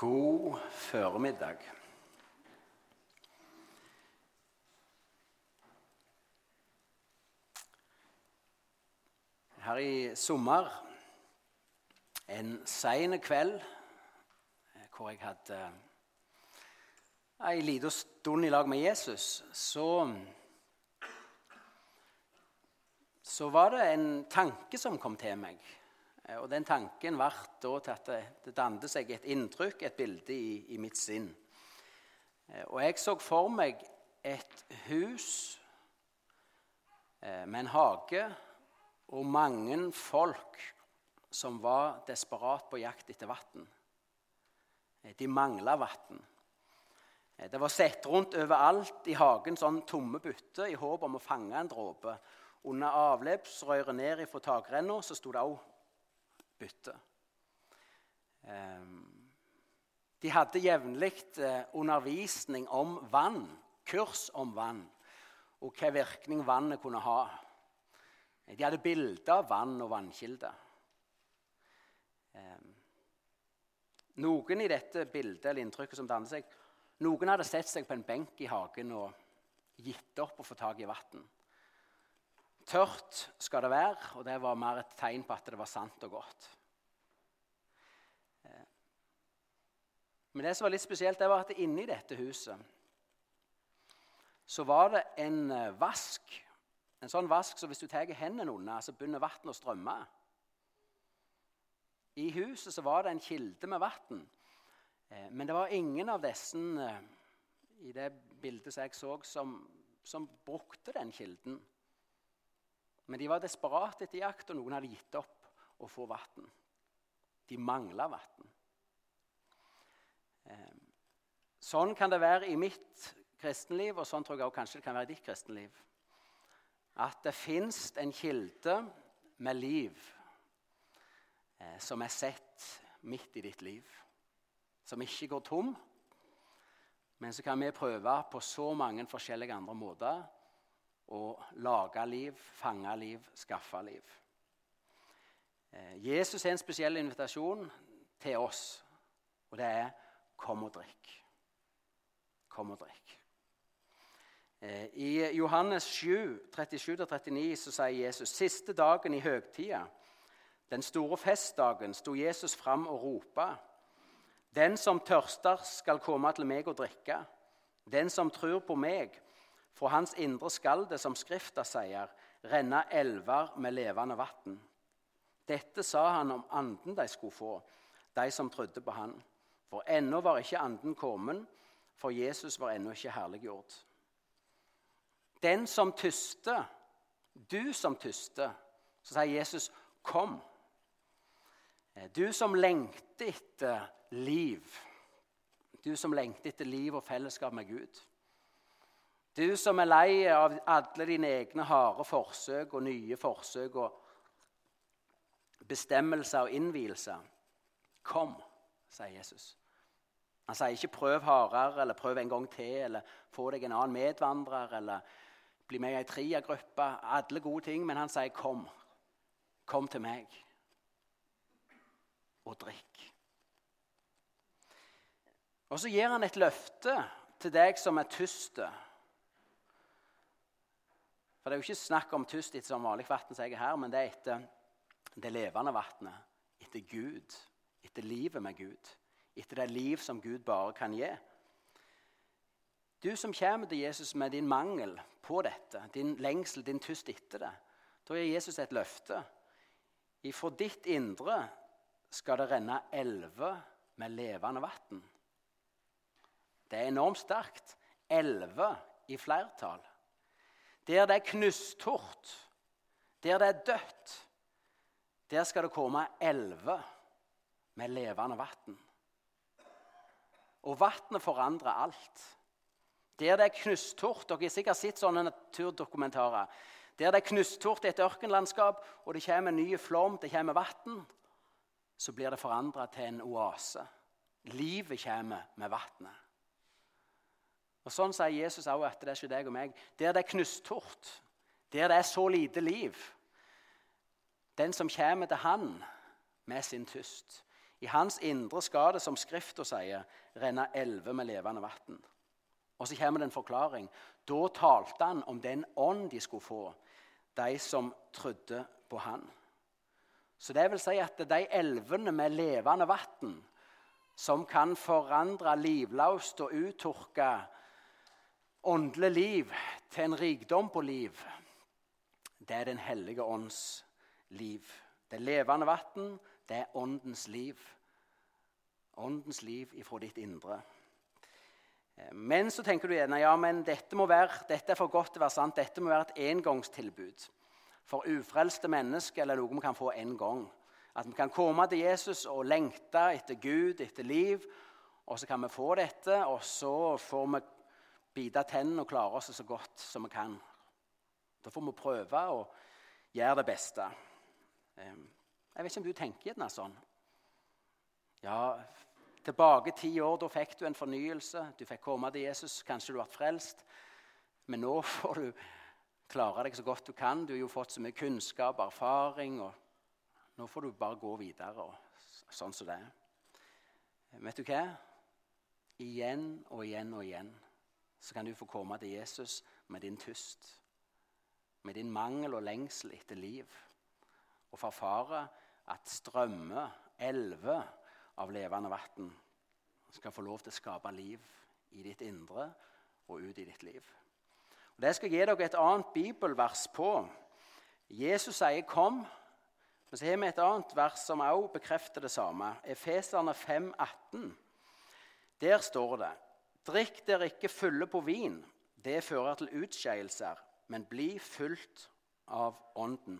God formiddag. Her i sommer, en sen kveld, hvor jeg hadde en liten stund i lag med Jesus, så var det en tanke som kom til meg. Og den tanken var da til at det dannet seg et inntrykk, et bilde i mitt sinn. Og jeg så for meg et hus med en hage og mange folk som var desperat på jakt etter vann. De manglet vann. Det var sett rundt overalt i hagen sånn tomme bytter i håp om å fange en dråpe. Under avløpsrøret ned fra takrenna så stod det også bytte. De hadde jevnlig undervisning om vann, kurs om vann, og hva virkning vannet kunne ha. De hadde bilder av vann og vannkilder. Noen i dette bildet eller inntrykket som dannet seg, noen hadde sett seg på en benk i hagen og gitt opp å få tag i vann. Tørt skal det være, og det var mer et tegn på at det var sant og godt. Men det som var litt spesielt, det var at inne i dette huset så var det en vask. En sånn vask, så hvis du tar hendene under, så begynner vann å strømme. I huset så var det en kilde med vann, men det var ingen av disse i det bildet som jeg så som brukte den kilden. Men de var desperat etter jakt, og noen hadde gitt opp å få vann. De manglet vann. Sånn kan det være i mitt kristenliv, og sånn tror jeg også kanskje det kan være i ditt kristenliv. At det finnes en kilde med liv som er sett midt i ditt liv. Som ikke går tom, men så kan vi prøve på så mange forskjellige andre måter å lage liv, fange liv, skaffe liv. Jesus er en spesiell invitasjon til oss, og det er kom og drikk. Kom og drikk. I Johannes 7, 37-39 så sier Jesus, siste dagen i høgtida, den store festdagen, sto Jesus fram og ropa, den som tørster skal komme til meg og drikke, den som tror på meg, fra hans indre skal det, som skrifta sier, renne elver med levende vann. Dette sa han om anden de skulle få, de som trodde på han. For ennå var ikke anden kommet, for Jesus var ennå ikke herliggjort. Den som tyster, du som tyster, så sier Jesus, kom. Du som lengter etter liv, du som lengter etter liv og fellesskap med Gud. Du som er lei av alle dine egne harde forsøk og nye forsøk og bestemmelser og innvielser. Kom, sier Jesus. Han sier ikke prøv hardere, eller prøv en gang til, eller få deg en annen medvandrer, eller bli med i en triagruppe, alle gode ting, men han sier kom. Kom til meg og drikk. Og så gir han et løfte til deg som er tyste. For det er jo ikke snakk om tyst etter som vanlig vatten, sier jeg her, men det er etter det levende vattnet, etter Gud, etter livet med Gud, etter det liv som Gud bare kan gi. Du som kommer til Jesus med din mangel på dette, din lengsel, din tyst etter det, da gir Jesus et løfte. Ifra ditt indre skal det renne elver med levende vatten. Det er enormt sterkt. Elver i flertall. Der det er knusttort, der det er dødt, der skal det komme elver med levende vann. Og vannet forandrer alt. Der det er knusttort, dere har sikkert sett sånne naturdokumentarer, der det er knusttort i et ørkenlandskap, og det kommer nye flom, det kommer vann, så blir det forandret til en oase. Livet kommer med vannet. Og sånn sier Jesus også at det er ikke deg og meg. Der det er knusttort, der det er så lite liv, den som kommer til han med sin tyst, I hans indre skal det, som Skriften sier, renne elver med levende vatten. Og så kommer det en forklaring. Da talte han om den ånd de skulle få, de som trodde på han. Så det vil si at de elvene med levende vatten, som kan forandre livløst og uttørke åndelig liv til en rikdom på liv, det er den hellige ånds liv. Det levende vatten, det er åndens liv. Åndens liv ifra ditt indre. Men så tenker du gjerne, ja, men dette er for godt til å være sant. Dette må være et engangstilbud for ufrelste mennesker, eller noe vi kan få en gang. At vi kan komme til Jesus og lengte etter Gud, etter liv, og så kan vi få dette, og så får vi bite tennene og klare oss så godt som vi kan. Da får vi prøve og gjøre det beste. Jeg vet ikke om du tenker gjerne sånn. Ja, tilbake 10 år, da fikk du en fornyelse. Du fikk komme til Jesus, kanskje du ble frelst. Men nå får du klare deg så godt du kan. Du har jo fått så mye kunnskap og erfaring, og nå får du bare gå videre, og sånn som det er. Vet du hva? Igjen og igjen og igjen så kan du få komme til Jesus med din tyst, med din mangel og lengsel etter liv, og få erfare at strømme, elve av levende vatten skal få lov til å skape liv i ditt indre og ut i ditt liv. Og det skal jeg gi dere et annet bibelvers på. Jesus sier 'kom', men så har vi et annet vers som også bekrefter det samme. Efeserne 5,18. Der står det: «Drikk dere ikke fulle på vin, det fører til utskeielser, men bli fullt av ånden.»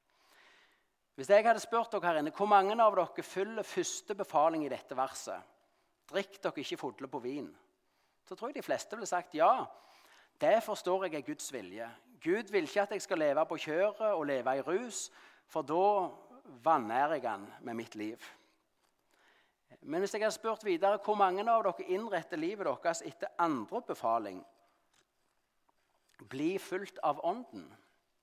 Hvis jeg hadde spurt dere her inne, hvor mange av dere følger første befaling i dette verset? Drikk dere ikke fulle på vin. Så tror jeg de fleste ville sagt ja. Det forstår jeg er Guds vilje. Gud vil ikke at jeg skal leve på kjøret og leve i rus, for da vanærer jeg han med mitt liv. Men hvis jeg hadde spurt videre, hvor mange av dere innretter livet deres etter andre befaling? Bli fullt av ånden.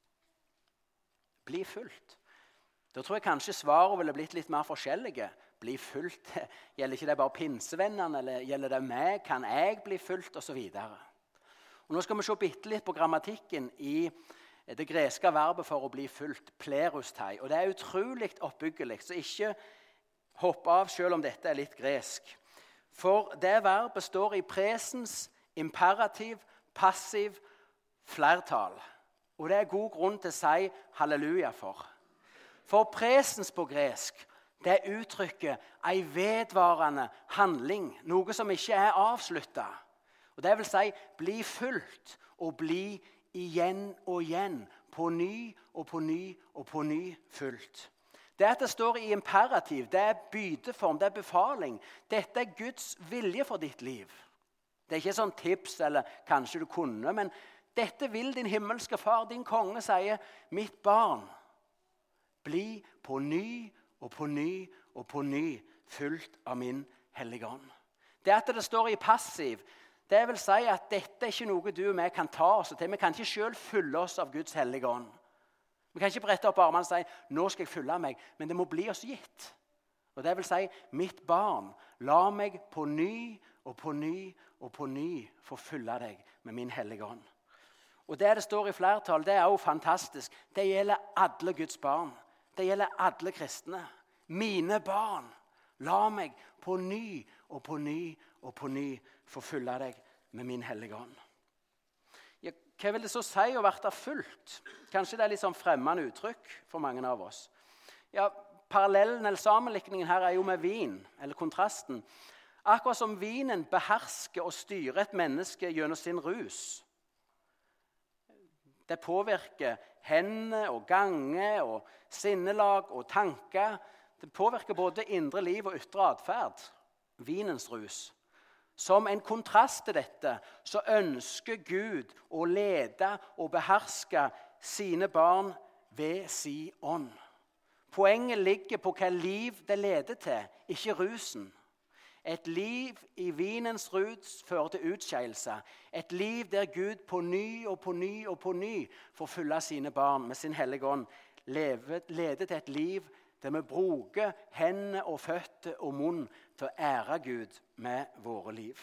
Bli fullt. Da tror jeg kanskje svaret ville blitt litt mer forskjellige. Bli fullt. Gjelder ikke det bare pinsevennene, eller gjelder det meg? Kan jeg bli fullt? Og så videre. Og nå skal vi se bitte litt på grammatikken i det greske verbet for å bli fullt, plerustei. Og det er utrolig oppbyggelig, så ikke hopp av selv om dette er litt gresk. For det verbet står i presens, imperativ, passiv, flertall. Og det er god grunn til å si halleluja for. For presens på gresk, det uttrykker en vedvarende handling, noe som ikke er avsluttet. Og det vil si, bli fullt og bli igjen og igjen, på ny og på ny og på ny fullt. Det at det står i imperativ, det er bydeform, det er befaling. Dette er Guds vilje for ditt liv. Det er ikke sånn tips eller kanskje du kunne, men dette vil din himmelske far, din konge, sier, mitt barn, bli på ny og på ny og på ny fullt av min hellige ånd. Det at det står i passiv, det vil si at dette er ikke noe du og vi kan ta oss til. Vi kan ikke selv fylle oss av Guds hellige ånd. Vi kan ikke brette opp armene og si, nå skal jeg fylle meg, men det må bli oss gitt. Og det vil si, mitt barn, la meg på ny og på ny og på ny få fylle deg med min hellige ånd. Og det står i flertall, det er også fantastisk. Det gjelder alle Guds barn. Det gjelder alle kristne. Mine barn, la meg på ny og på ny og på ny få fylle deg med min hellige ånd. Ja, hva vil det så si å være fullt? Kanskje det er litt sånn fremmende uttrykk for mange av oss. Ja, parallellen eller sammenlikningen her er jo med vin, eller kontrasten. Akkurat som vinen behersker og styrer et menneske gjennom sin rus. Det påvirker hendene og gange og sinnelag og tanker. Det påvirker både indre liv og ytre atferd. Vinens rus. Som en kontrast til dette så ønsker Gud å lede og beherske sine barn ved sin ånd. Poenget ligger på hva liv det leder til, ikke rusen. Et liv i vinens rus fører til utskeielse. Et liv der Gud på ny og på ny og på ny får fylle sine barn med sin hellige ånd. Leder til et liv Der vi bruker hendene og føtter og munn til å ære Gud med våre liv.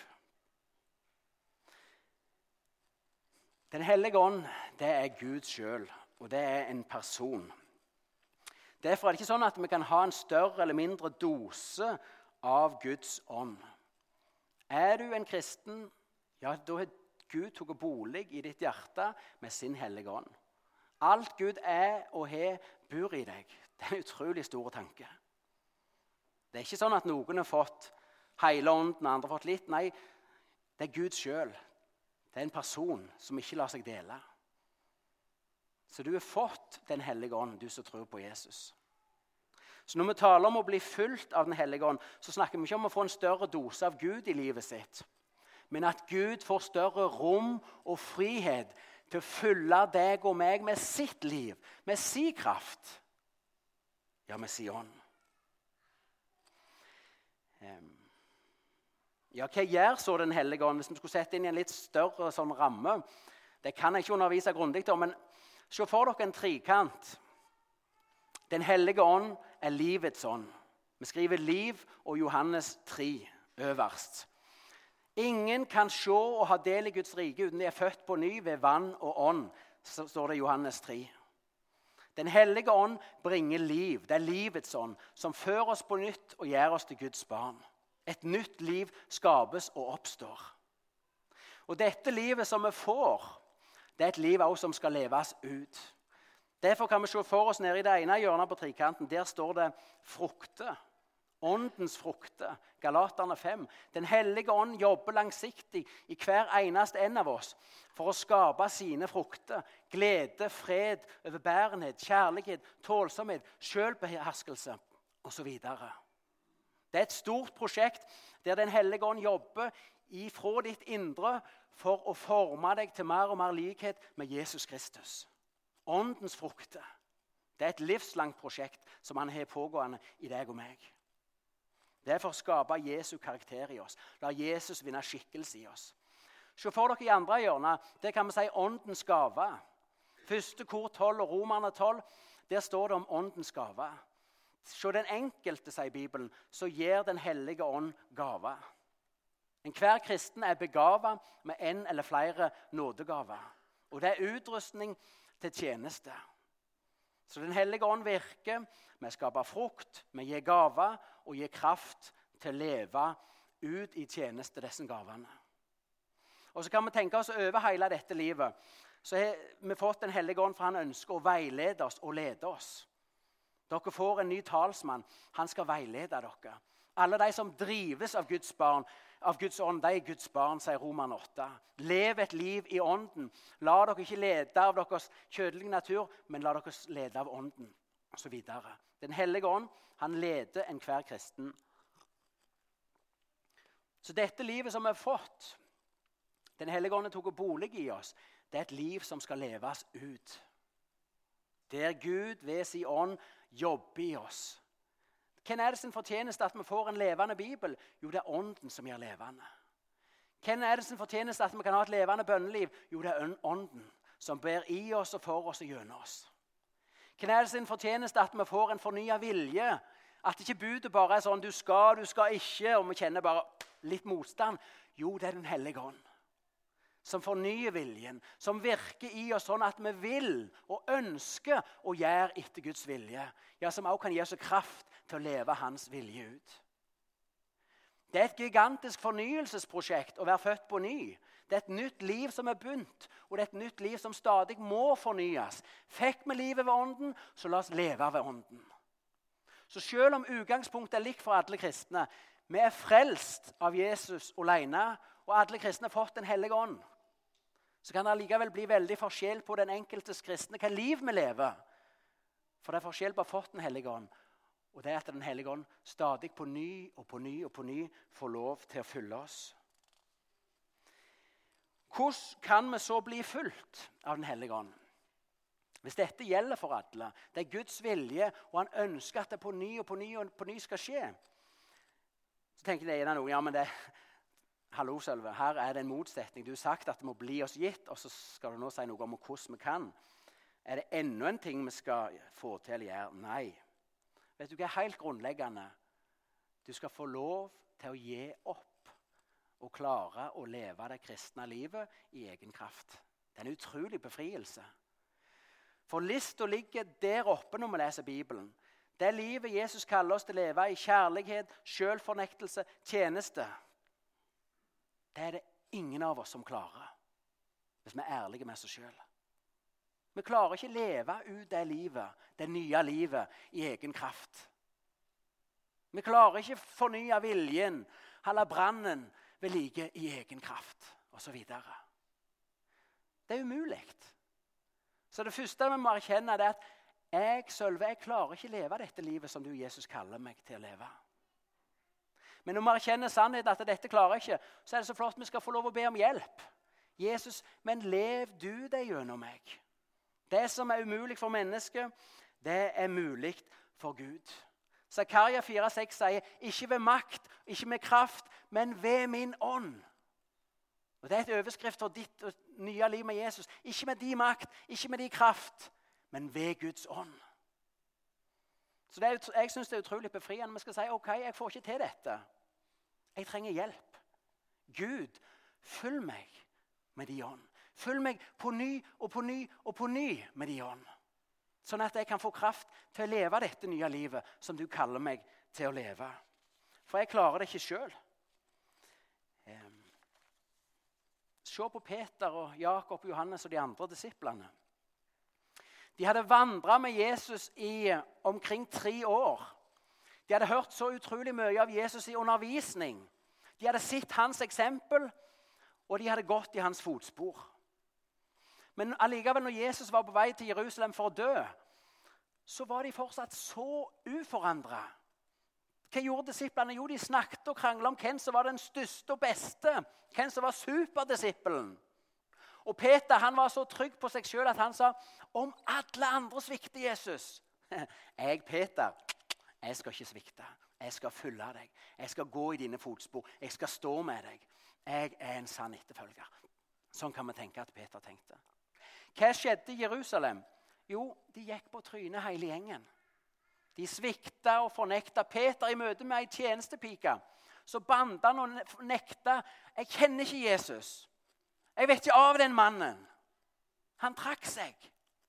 Den hellige ånd, det er Gud selv, og det er en person. Derfor er det ikke sånn at vi kan ha en større eller mindre dose av Guds ånd. Er du en kristen, ja, da har Gud tatt bolig i ditt hjerte med sin hellige ånd. Alt Gud er og har, bor i deg. Det er en utrolig stor tanke. Det er ikke sånn at noen har fått hele ånden, andre har fått litt. Nei, det er Gud selv. Det er en person som ikke lar seg dele. Så du har fått den hellige ånd, du som tror på Jesus. Så når vi taler om å bli fylt av den hellige ånd, så snakker vi ikke om å få en større dose av Gud i livet sitt, men at Gud får større rom og frihet til å fylle deg og meg med sitt liv, med sin kraft. Ja, med sin ånd. Ja, hva gjør så den hellige ånd? Hvis vi skulle sette inn i en litt større sånn ramme, det kan jeg ikke undervise grundig om, men se for dere en trikant. Den hellige ånd er livets ånd. Vi skriver liv og Johannes 3 øverst. Ingen kan se og ha del i Guds rike uten de er født på ny ved vann og ånd, så står det i Johannes 3. Den hellige ånd bringer liv. Det er livets ånd som fører oss på nytt og gjør oss til Guds barn. Et nytt liv skapes og oppstår. Og dette livet som vi får, det er et liv også som skal leves ut. Derfor kan vi se for oss nede i det ene hjørnet på trikanten. Der står det frukter. Åndens frukter. Galaterne 5. Den hellige ånd jobber langsiktig i hver eneste en av oss for å skape sine frukter. Glede, fred, overbærenhet, kjærlighet, tålsomhet, selvbeherskelse osv. Det er et stort prosjekt der den hellige ånd jobber ifra ditt indre for å forme deg til mer og mer likhet med Jesus Kristus. Åndens frukter. Det er et livslangt prosjekt som han har pågående i deg og meg. Det er for å skape Jesu karakter i oss. La Jesus vinne skikkelse i oss. Se for dere i andre hjørnet, det kan vi si åndens gave. Første kor 12 og Romerne 12, der står det om åndens gave. Se den enkelte, sier Bibelen, så gir den hellige ånd gave. Enhver kristen er begavet med en eller flere nådegaver. Og det er utrustning til tjeneste. Så den hellige ånd virker med å skape frukt, med å gi gaver og gi kraft til å leve ut i tjeneste disse gavene. Og så kan vi tenke oss over hele dette livet. Så har vi fått den hellige ånd for han ønsker å veilede oss og lede oss. Dere får en ny talsmann. Han skal veilede dere. Alle de som drives av Guds barn, av Guds ånd, de er Guds barn, sier Romerne 8. Lev et liv i ånden. La dere ikke lede av deres kjødelige natur, men la dere lede av ånden, og så videre. Den hellige ånd, han leder enhver kristen. Så dette livet som vi har fått, den hellige ånden tok bolig i oss, det er et liv som skal leves ut. Der Gud ved sin ånd jobber i oss. Hvem er det som fortjeneste at vi får en levende Bibel? Jo, det er ånden som gjør levende. Hvem er det som fortjeneste at vi kan ha et levende bønneliv? Jo, det er ånden som ber i oss og for oss og gjennom oss. Hvem er det som fortjeneste at vi får en fornyet vilje? At ikke budet bare er sånn, du skal ikke, og vi kjenner bare litt motstand. Jo, det er den hellige ånd. Som fornyer viljen, som virker i oss sånn at vi vil og ønsker å gjøre etter Guds vilje. Ja, som også kan gi oss kraft til å leve hans vilje ut. Det er et gigantisk fornyelsesprosjekt å være født på ny. Det er et nytt liv som er begynt, og det er et nytt liv som stadig må fornyes. Fikk vi livet ved ånden, så la oss leve ved ånden. Så selv om utgangspunktet er likt for alle kristne, vi er frelst av Jesus alene, og alle kristne har fått den hellige ånd, så kan det likevel bli veldig forskjell på den enkeltes kristne, hva liv vi lever. For det er forskjell på å ha fått den hellige ånd, og det er at den hellige ånd stadig på ny og på ny og på ny får lov til å fylle oss. Hvordan kan vi så bli fulgt av den hellige ånd? Hvis dette gjelder for alle, det er Guds vilje, og han ønsker at det på ny og på ny og på ny skal skje, så tenker jeg noe, ja, men det hallo, Sølve, her er det en motsetning. Du har sagt at det må bli oss gitt, og så skal du nå si noe om hvordan vi kan. Er det enda en ting vi skal få til å gjøre? Nei. Vet du hva er helt grunnleggende? Du skal få lov til å gi opp og klare å leve det kristne livet i egen kraft. Det er en utrolig befrielse. For lista ligger der oppe når vi leser Bibelen. Det livet Jesus kaller oss til å leve i kjærlighet, selvfornektelse, tjeneste. Det er det ingen av oss som klarer, hvis vi er ærlige med oss selv. Vi klarer ikke å leve ut det livet, det nye livet, i egen kraft. Vi klarer ikke å fornye viljen, holde brannen ved like i egen kraft, og så videre. Det er umulig. Så det første vi må erkjenne er at jeg klarer ikke å leve dette livet som du, Jesus, kaller meg til å leve. Men når vi erkjenner sannheten at dette klarer jeg ikke, så er det så flott vi skal få lov å be om hjelp. Jesus, men lev du det gjennom meg. Det som er umulig for mennesket, det er mulig for Gud. Zakaria 4,6 sier, ikke ved makt, ikke med kraft, men ved min ånd. Og det er et overskrift for ditt nye liv med Jesus. Ikke med din makt, ikke med din kraft, men ved Guds ånd. Så jeg synes det er utrolig befriende. Vi skal si, ok, jeg får ikke til dette. Jeg trenger hjelp. Gud, følg meg med din ånd. Følg meg på ny og på ny og på ny med din ånd. Sånn at jeg kan få kraft til å leve dette nye livet som du kaller meg til å leve. For jeg klarer det ikke selv. Se på Peter og Jakob og Johannes og de andre disiplene. De hadde vandret med Jesus i omkring 3 år. De hadde hørt så utrolig mye av Jesus i undervisning. De hadde sett hans eksempel, og de hadde gått i hans fotspor. Men allikevel, når Jesus var på vei til Jerusalem for å dø, så var de fortsatt så uforandret. Hva gjorde disiplene? Jo, de snakket og kranglet om hvem som var den største og beste. Hvem som var superdisippelen. Og Peter, han var så trygg på seg selv at han sa, om alle andre svikter Jesus. Jeg, Peter, jeg skal ikke svikte. Jeg skal følge deg. Jeg skal gå i dine fotspor. Jeg skal stå med deg. Jeg er en sann etterfølger. Sånn kan vi tenke at Peter tenkte. Hva skjedde i Jerusalem? Jo, de gikk på trynet hele gjengen. De svikta og fornekta. Peter i møte med en tjenestepike. Så bandet han og nekta. Jeg kjenner ikke Jesus. Jeg vet ikke av den mannen. Han trakk seg.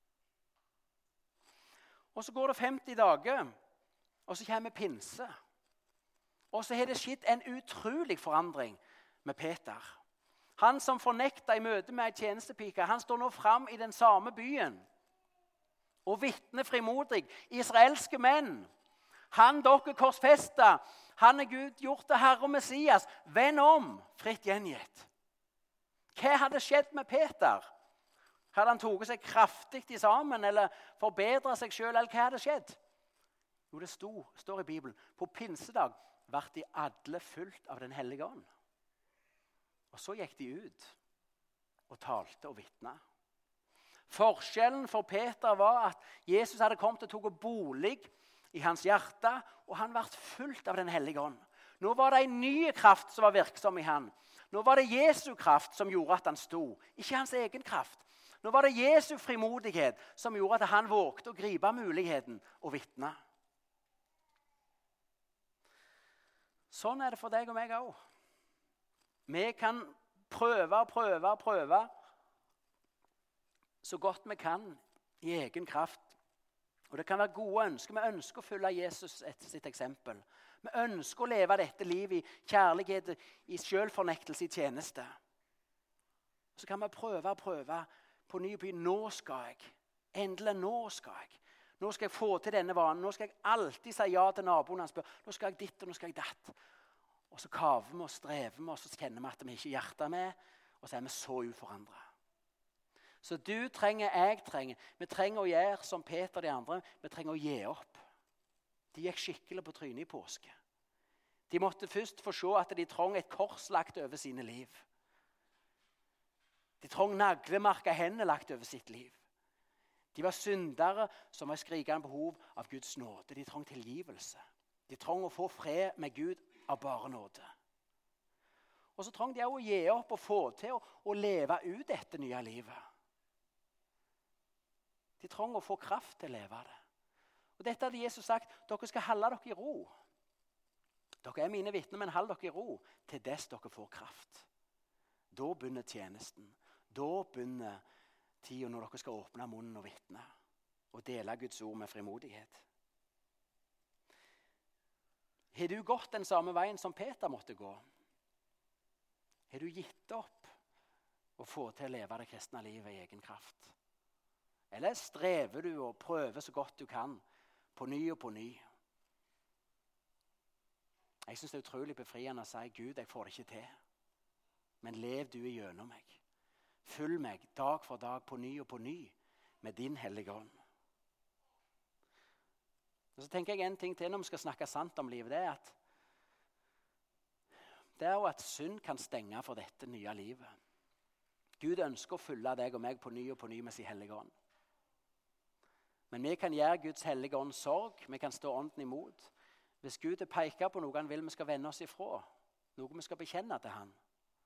Og så går det 50 dager, og så kommer pinse. Og så har det skjedd en utrolig forandring med Peter. Han som fornekta i møte med en tjenestepike, han står nå fram i den samme byen. Og vitner frimodig. Israelske menn. Han dere korsfesta. Han er Gud gjort til Herre og Messias. Vend om, fritt gjengitt. Hva hadde skjedd med Peter? Hadde han tatt seg kraftig i sammen, eller forbedret seg selv, eller hva hadde skjedd? Jo, det står i Bibelen. På pinsedag ble de alle fulgt av den hellige ånd. Og så gikk de ut og talte og vitnet. Forskjellen for Peter var at Jesus hadde kommet og tok bolig i hans hjerte, og han ble fulgt av den hellige ånd. Nå var det en ny kraft som var virksom i han. Nå var det Jesu kraft som gjorde at han sto, ikke hans egen kraft. Nå var det Jesu frimodighet som gjorde at han vågte å gripe muligheten og vitne. Sånn er det for deg og meg også. Vi kan prøve så godt vi kan i egen kraft. Og det kan være gode ønsker. Vi ønsker å følge Jesus etter sitt eksempel. Vi ønsker å leve dette livet i kjærlighet, i selvfornektelse, i tjeneste. Så kan vi prøve på ny og på ny. Nå skal jeg. Endelig nå skal jeg. Nå skal jeg få til denne vanen. Nå skal jeg alltid si ja til naboen han spør. Nå skal jeg ditt og nå skal jeg datt. Og så kaver vi og strever vi, og så kjenner vi at vi ikke hjertet med, og så er vi så uforandret. Så du trenger, jeg trenger. Vi trenger å gjøre som Peter og de andre. Vi trenger å gi opp. De gikk skikkelig på trynet i påske. De måtte først få se at de trong et kors lagt over sine liv. De trong naglemarka hender lagt over sitt liv. De var syndere som var skrikende behov av Guds nåde. De trong tilgivelse. De trong å få fred med Gud av bare nåde. Og så trong de også å gi opp og få til å leve ut dette nye livet. De trong å få kraft til å leve det. Og dette hadde Jesus sagt, dere skal holde dere i ro. Dere er mine vitner, men hold dere i ro til dess dere får kraft. Da begynner tjenesten. Da begynner tiden når dere skal åpne munnen og vitne. Og dele Guds ord med frimodighet. Har du gått den samme veien som Peter måtte gå? Har du gitt opp å få til å leve det kristne livet i egen kraft? Eller strever du og prøver så godt du kan, på ny og på ny? Jeg synes det er utrolig befriende å si, Gud, jeg får det ikke til. Men lev du igjennom meg. Følg meg dag for dag på ny og på ny med din hellige ånd. Og så tenker jeg en ting til når vi skal snakke sant om livet, det er jo at synd kan stenge for dette nye livet. Gud ønsker å fylle deg og meg på ny med sin hellige ånd. Men vi kan gjøre Guds hellige ånd sorg, vi kan stå ånden imot. Hvis Gud peker på noe han vil vi skal vende oss ifra, noe vi skal bekjenne til han,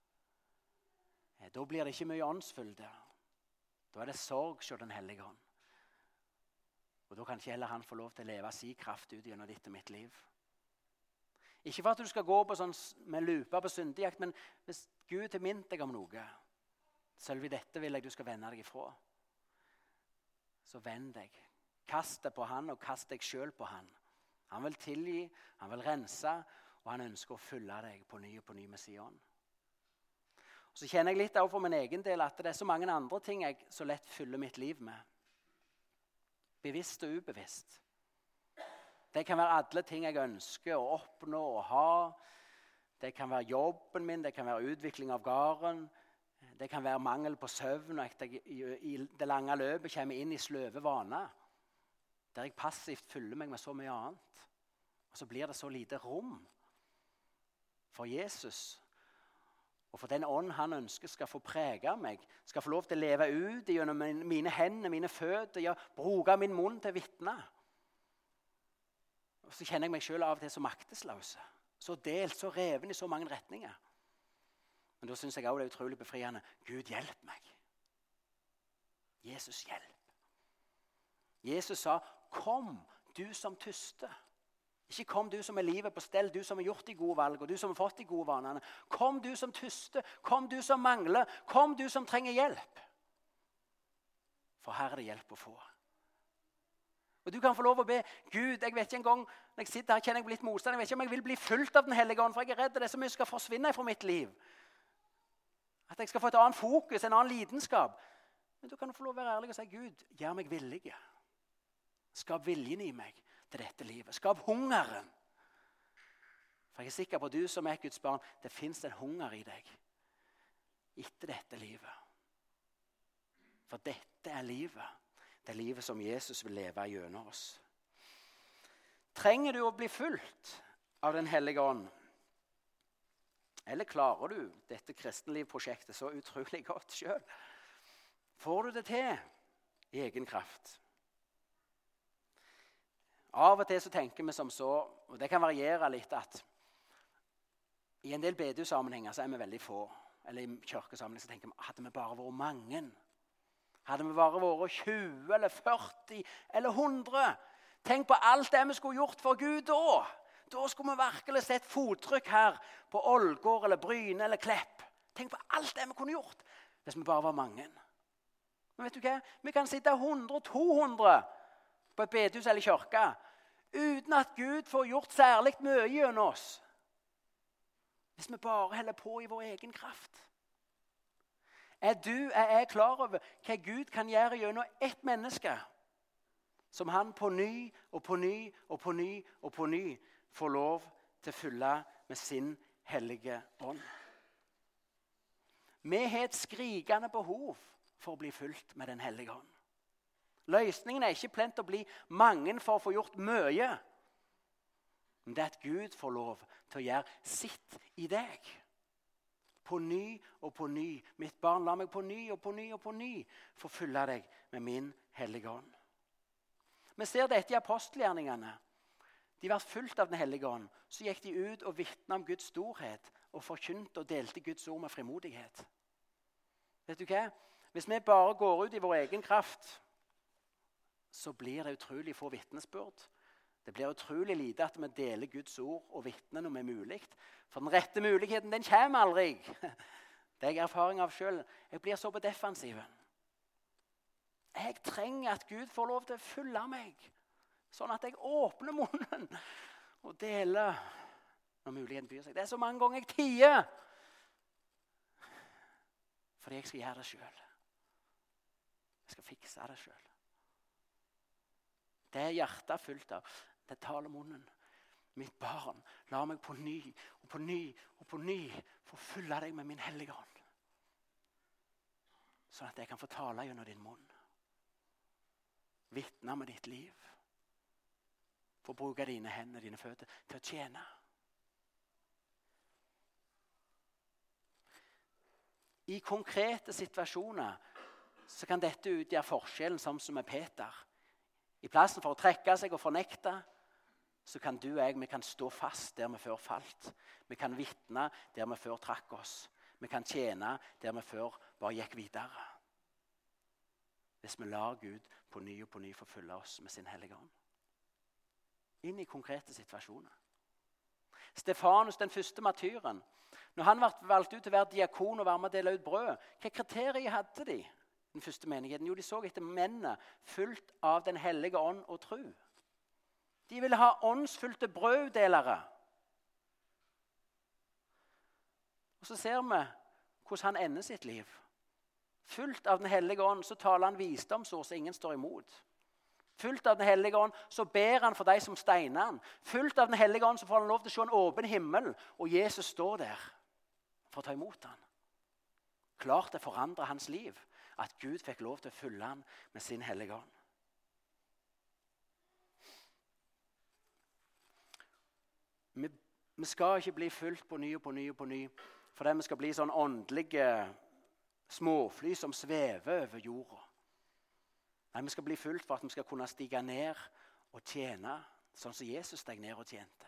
da blir det ikke mye åndsfylde. Da er det sorg hos den hellige ånd. Og da kan ikke heller han få lov til å leve sin kraft ut gjennom ditt og mitt liv. Ikke for at du skal gå på sånn med lupa på syndejakt, men hvis Gud har minnet deg om noe, selv i dette vil jeg du skal vende deg ifra. Så vend deg. Kast det på han, og kast deg selv på han. Han vil tilgi, han vil rense, og han ønsker å fylle deg på ny med sin ånd. Og så kjenner jeg litt av for min egen del at det er så mange andre ting jeg så lett fyller mitt liv med. Bevisst og ubevisst. Det kan være alle ting jeg ønsker å oppnå og ha. Det kan være jobben min, det kan være utvikling av gården. Det kan være mangel på søvn, og at jeg i det lange løpet kommer inn i sløve vaner, der jeg passivt fyller meg med så mye annet. Og så blir det så lite rom for Jesus, og for den ånd han ønsker skal få prege meg, skal få lov til å leve ut gjennom mine hender, mine føtter, ja, bruke min munn til å vitne. Og så kjenner jeg meg selv av og til så maktesløse, så delt, så reven i så mange retninger. Men da synes jeg også det er utrolig befriende. Gud, hjelp meg. Jesus, hjelp. Jesus sa, kom du som tyster. Ikke kom du som er livet på stell, du som har gjort de gode valg, og du som har fått de gode vanene. Kom du som tyster, kom du som mangler, kom du som trenger hjelp. For her er det hjelp å få. Og du kan få lov å be, Gud, jeg vet ikke en gang, når jeg sitter her kjenner jeg litt motstand, jeg vet ikke om jeg vil bli fulgt av den hellige ånd, for jeg er redd det så mye skal forsvinne fra mitt liv. At jeg skal få et annet fokus, en annen lidenskap. Men du kan få lov å være ærlig og si, Gud, gjør meg villige. Skap viljen i meg til dette livet. Skap hungeren. For jeg er sikker på at du som er Guds barn, det finnes en hunger i deg etter dette livet. For dette er livet. Det er livet som Jesus vil leve gjennom oss. Trenger du å bli fulgt av den hellige ånd? Eller klarer du dette kristenlivprosjektet så utrolig godt selv? Får du det til i egen kraft? Av og til så tenker vi som så, og det kan variere litt, at i en del bedehussammenhenger så er vi veldig få. Eller i kirkesammenhenger så tenker vi, hadde vi bare vært mange? Hadde vi bare vært 20 eller 40 eller 100? Tenk på alt det vi skulle gjort for Gud da. Da skulle vi virkelig sett fottrykk her på Ålgård eller Bryne eller Klepp. Tenk på alt det vi kunne gjort hvis vi bare var mange. Men vet du hva? Vi kan sitte 100-200 på et bedehus eller kirke uten at Gud får gjort særlig mye gjennom oss. Hvis vi bare holder på i vår egen kraft. Er jeg klar over hva Gud kan gjøre gjennom ett menneske som han på ny og på ny og på ny og på ny får lov til å fylle med sin hellige ånd? Vi har et skrikende behov for å bli fylt med den hellige ånd. Løsningen er ikke plent å bli mange for å få gjort mye. Men det er at Gud får lov til å gjøre sitt i deg. På ny og på ny. Mitt barn, la meg på ny og på ny og på ny få fylle deg med min hellige ånd. Vi ser dette i apostelgjerningene. De var fulgt av den hellige ånd. Så gikk de ut og vitnet om Guds storhet og forkynte og delte Guds ord med frimodighet. Vet du hva? Hvis vi bare går ut i vår egen kraft, så blir det utrolig få vitnesbyrd. Det blir utrolig lite at vi deler Guds ord og vitner når det er mulig. For den rette muligheten, den kommer aldri. Det har jeg erfaring av selv. Jeg blir så på defensiven. Jeg trenger at Gud får lov til å fylle meg, sånn at jeg åpner munnen og deler når muligheten byr seg. Det er så mange ganger jeg tier, fordi jeg skal gjøre det selv. Jeg skal fikse det selv. Det er hjertet fullt av. Det taler munnen. Mitt barn, la meg på ny og på ny og på ny få fylle deg med min hellige ånd. Sånn at jeg kan få tale gjennom din munn. Vittne med ditt liv. Få bruke dine hender, dine føtter til å tjene. I konkrete situasjoner så kan dette utgjøre forskjellen, som med Peter. I plassen for å trekke seg og fornekte, så kan du og jeg, vi kan stå fast der vi før falt. Vi kan vittne der vi før trakk oss. Vi kan tjene der vi før bare gikk videre. Hvis vi lar Gud på ny og på ny forfylle oss med sin hellige ånd. Inn i konkrete situasjoner. Stefanus, den første martyren, når han ble valgt ut til å være diakon og være med å dele ut brød, hva kriterier hadde de? Den første menigheten? Jo, de så etter mennene fullt av den hellige ånd og tro. De ville ha åndsfylte brøddelere. Og så ser vi hvordan han ender sitt liv. Fullt av den hellige ånd så taler han visdomsord så ingen står imot. Fullt av den hellige ånd så ber han for de som steiner han. Fullt av den hellige ånd så får han lov til å se en åpen himmel, og Jesus står der for å ta imot han. Klart det forandrer hans liv, at Gud fikk lov til å fylle han med sin hellige ånd. Vi skal ikke bli fylt på ny og på ny og på ny, fordi vi skal bli sånn åndelige småfly som svever over jorda. Nei, vi skal bli fylt for at vi skal kunne stige ned og tjene, sånn som Jesus steg ned og tjente.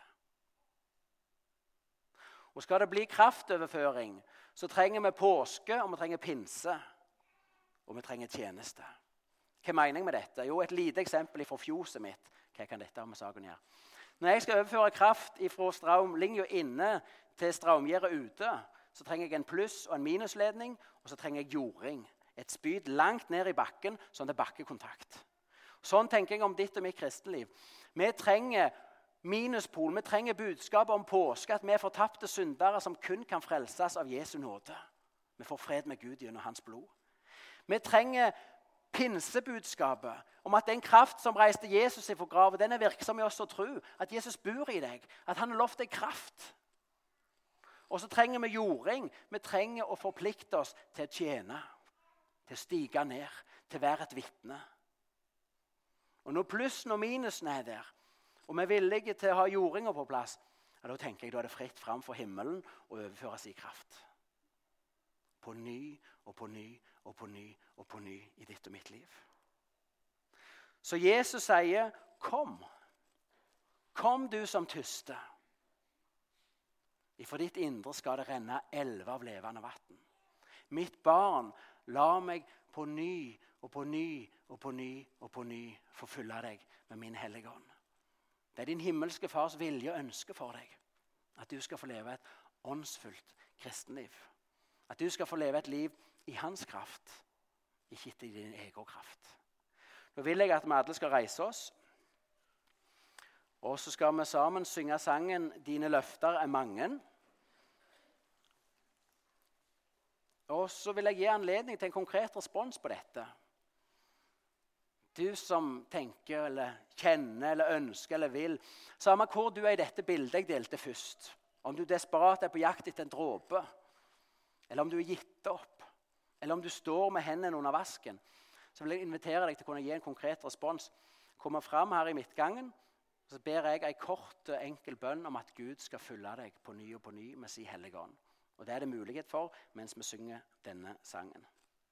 Og skal det bli kraftoverføring, så trenger vi påske, og vi trenger pinse, og vi trenger tjeneste. Hva mener jeg med dette? Jo, et lite eksempel fra fjoset mitt. Hva kan dette ha med saken å gjøre? Når jeg skal overføre kraft fra strømlinja inne til strømgjerdet ute, så trenger jeg en pluss- og en minusledning, og så trenger jeg jording. Et spyd langt ned i bakken, sånn det er bakkekontakt. Sånn tenker jeg om ditt og mitt kristenliv. Vi trenger minuspol, vi trenger budskap om påske, at vi er fortapte syndere som kun kan frelses av Jesu nåde. Vi får fred med Gud gjennom hans blod. Vi trenger pinsebudskapet om at den kraft som reiste Jesus fra graven, den er virksom i oss å tro. At Jesus bor i deg, at han har lovt deg kraft. Og så trenger vi jording. Vi trenger å forplikte oss til å tjene, til å stige ned, til å være et vitne. Og når plussen og minusen er der, og vi er villige til å ha jordinga på plass, ja, da tenker jeg da er det fritt fram for himmelen og overføres i kraft. På ny og på ny og på ny og på ny i ditt og mitt liv. Så Jesus sier, kom. Kom du som tyste. Ifra ditt indre skal det renne elver av levende vann. Mitt barn, la meg på ny og på ny og på ny og på ny forfylle deg med min hellige ånd. Det er din himmelske fars vilje og ønske for deg, at du skal få leve et åndsfullt kristenliv. At du skal få leve et liv i hans kraft, ikke etter din egen kraft. Nå vil jeg at vi alle skal reise oss, og så skal vi sammen synge sangen «Dine løfter er mange». Og så vil jeg gi anledning til en konkret respons på dette. Du som tenker, eller kjenner, eller ønsker, eller vil. Samme hvor du er i dette bildet jeg delte først. Om du desperat er på jakt etter en dråpe, eller om du er gitt opp, eller om du står med hendene under vasken, så vil jeg invitere deg til å kunne gi en konkret respons. Komme fram her i midtgangen, så ber jeg en kort og enkel bønn om at Gud skal fylle deg på ny og på ny med sin hellige ånd. Og det er det mulighet for mens vi synger denne sangen.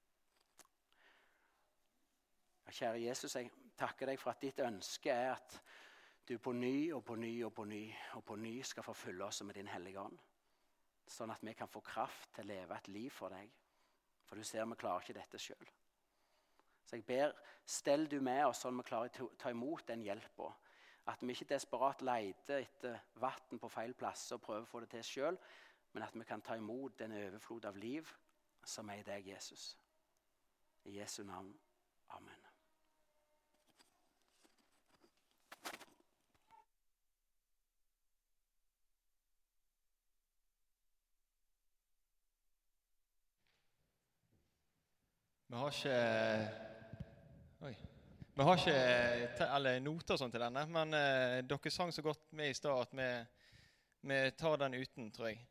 Kjære Jesus, jeg takker deg for at ditt ønske er at du på ny og på ny og på ny og på ny skal forfylle oss med din hellige ånd. Sånn at vi kan få kraft til å leve et liv for deg. For du ser, vi klarer ikke dette selv. Så jeg ber, stell du med oss sånn vi klarer å ta imot den hjelpen. At vi ikke desperat leter etter vatten på feil plass og prøver å få det til selv, men at vi kan ta imot den overflod av liv som er i deg, Jesus. I Jesu navn. Amen. Vi har ikke alle noter sånn til denne, men dere sang så godt med i stad at vi tar den uten, tror jeg.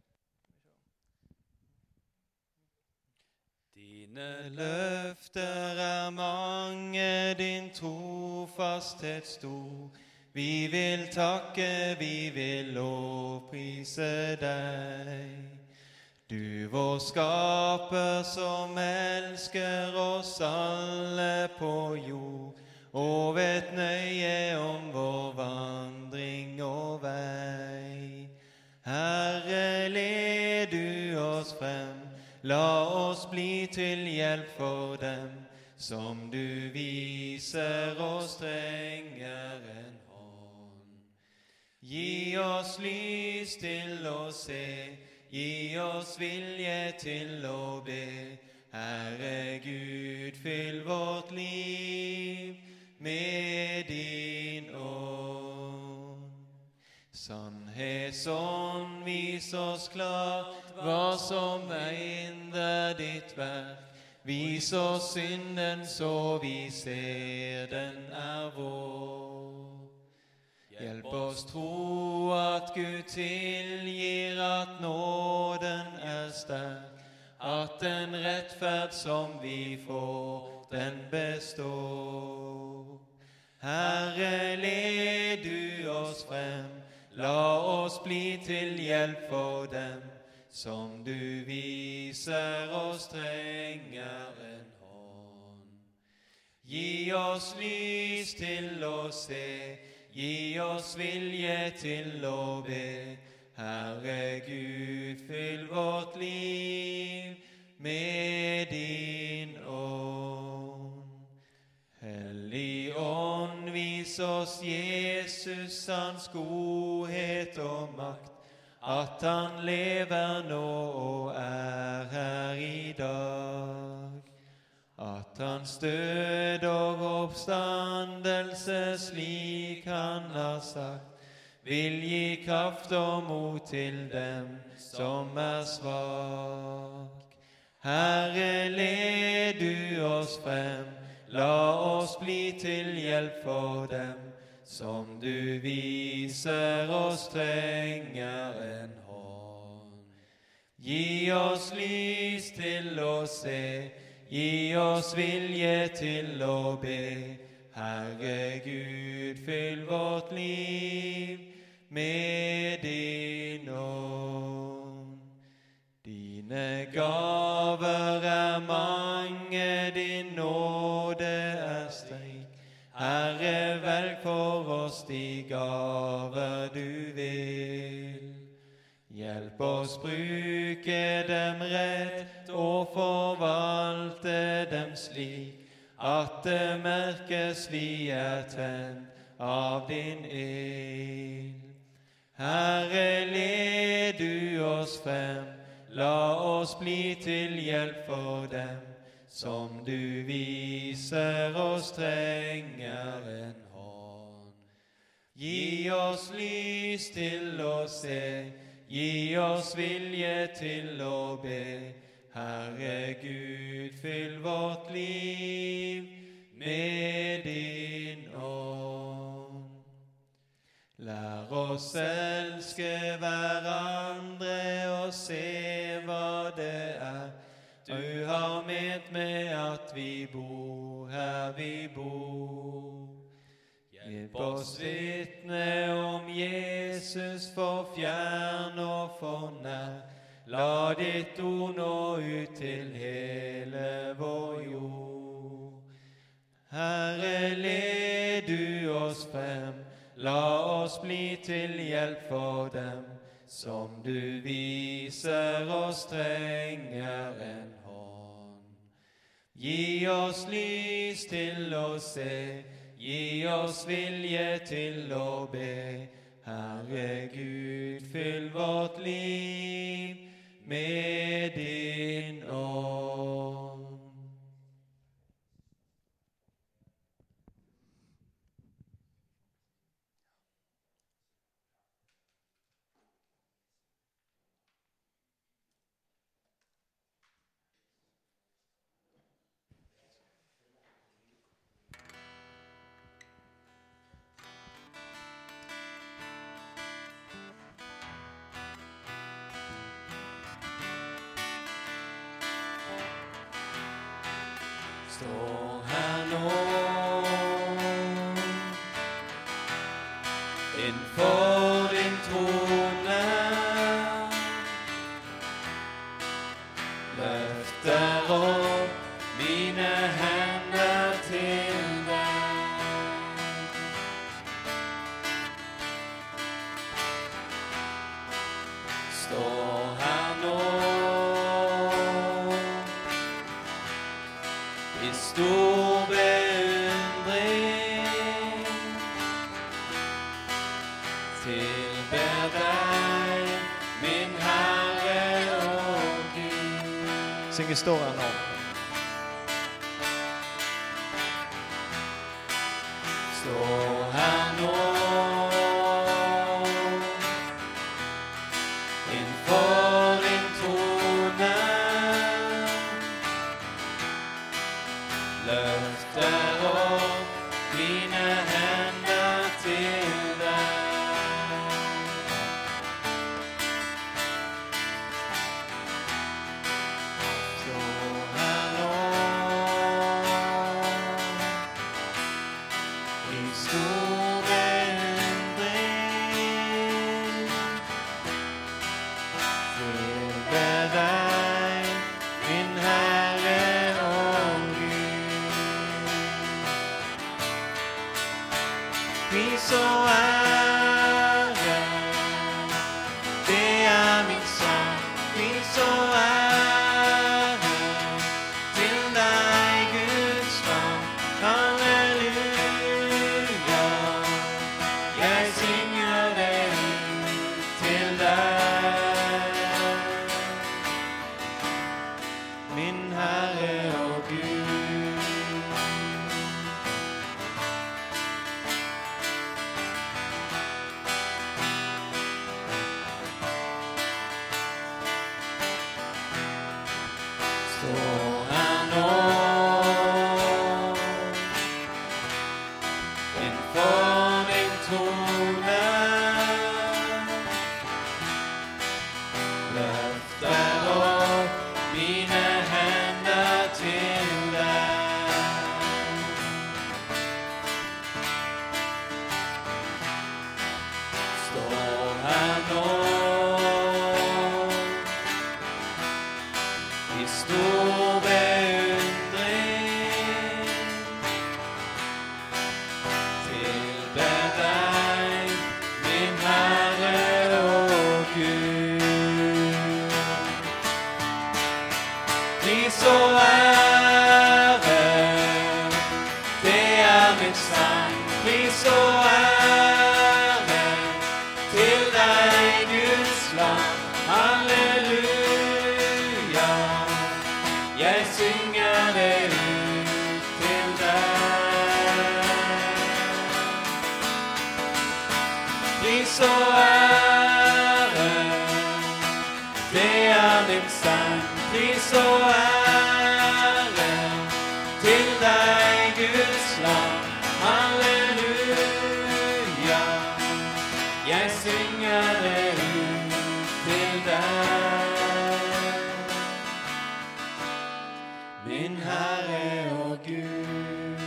Dine løfter mange, din trofasthet stor. Vi vil takke, vi vil lovprise deg. Du vår skaper som elsker oss alle på jord, og vet nøye om vår vandring og vei. Herre, led du oss frem, la oss bli til hjelp for dem, som du viser oss trenger en hånd. Gi oss lys til å se, gi oss vilje til å be. Herre Gud, fyll vårt liv med din ånd. Sannhetsånd, vis oss klart hva som einder ditt verk. Vis oss synden så vi ser den vår. Hjelp oss tro at Gud tilgir, at nåden sterk, at den rettferd som vi får, den består. Herre, led du oss frem, la oss bli til hjelp for dem, som du viser oss trenger en hånd. Gi oss lys til å se, gi oss vilje til å be. Herre Gud, fyll vårt liv med din ånd. Hellig ånd, vis oss Jesus, hans godhet og makt, at han lever nå og her i dag. At hans død og oppstandelse, slik han har sagt, vil gi kraft og mot til dem som svak. Herre, led du oss frem, la oss bli til hjelp for dem, som du viser oss trenger en hånd. Gi oss lys til å se, gi oss vilje til å be. Herre Gud, fyll vårt liv med din ånd. Dine gaver mange, din nåde sterk. Herre, velg for oss de gaver du vil. Hjelp oss bruke dem rett og forvalte dem slik, at det merkes vi tent av din ild. Herre, led du oss frem, la oss bli til hjelp for dem, som du viser oss trenger en hånd. Gi oss lys til å se, gi oss vilje til å be. Herre Gud, fyll vårt liv med din ånd. Lær oss elske hverandre og se hva det du har ment med at vi bor her vi bor. Hjelp oss vitne om Jesus for fjern og for nær. La ditt ord nå ut til hele vår jord. Herre, led du oss frem, la oss bli til hjelp for dem, som du viser oss trenger en hånd. Gi oss lys til å se, gi oss vilje til å be. Herre Gud, fyll vårt liv med din ånd. Står her nå innenfor din trone, løfter opp mine hender til deg. Står her nå i stor beundring, tilber deg, min Herre og Gud. Synge står her nå. Står her nå innenfor din trone, løfter opp mine hender til deg. Står her nå i stor beundring, tilber deg, min Herre og Gud. Pris og ære, det er min sang. Pris og ære til deg, Guds barn. Halleluja, jeg synger det ut til deg, min Herre og Gud. Står her nå innenfor din trone, løfter opp mine hender til deg. Står her nå i stor beundring, tilber deg, min Herre og Gud. Pris og ære, det er min sang. Pris og ære til deg, Guds land. Halleluja, jeg synger det ut til deg. Pris og ære, det er din sang. Pris og ære til deg, Guds land. Halleluja, jeg synger det ut til deg, min Herre og Gud.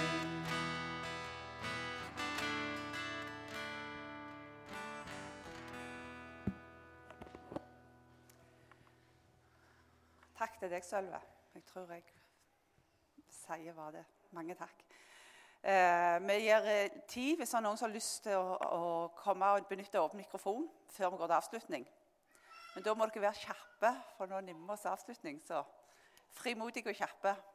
Takk til deg, Sølve. Jeg tror jeg sier hva det. Mange takk. Vi gir tid hvis det er noen som har lyst til å komme og benytte åpen mikrofon før vi går til avslutning. Men da må dere være kjappe, for nå nærmer vi oss avslutning, så frimodige og kjappe.